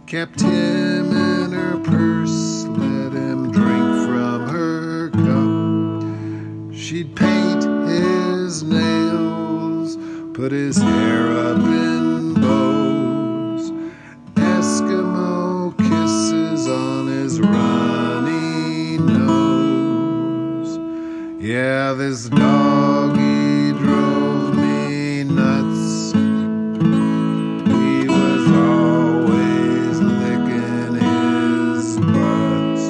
kept him in her purse, let him drink from her cup. She'd paint his nails, put his hair up in bows, Eskimo kisses on his runny nose. Yeah, this doggy drove me nuts. He was always licking his butt.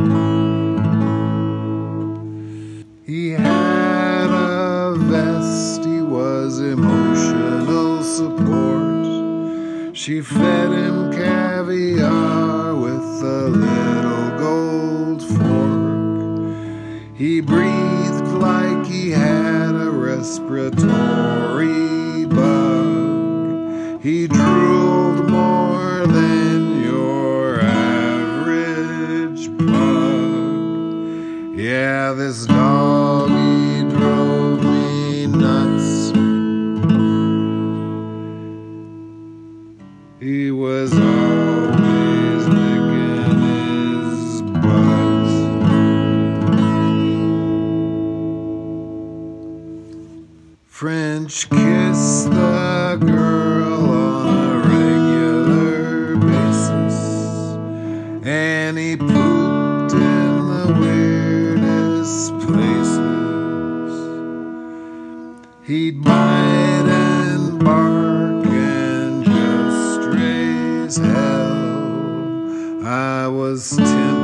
He had a vest, he was emotional support. She fed him caviar with a little gold fork. He breathed like he had a respiratory bug. He drooled more than your average pug. Yeah, this doggy drove me nuts. He was always licking his butt. French kissed the girl on a regular basis, and he pooped in the weirdest places. He'd bite and bark and just raise hell. I was tempted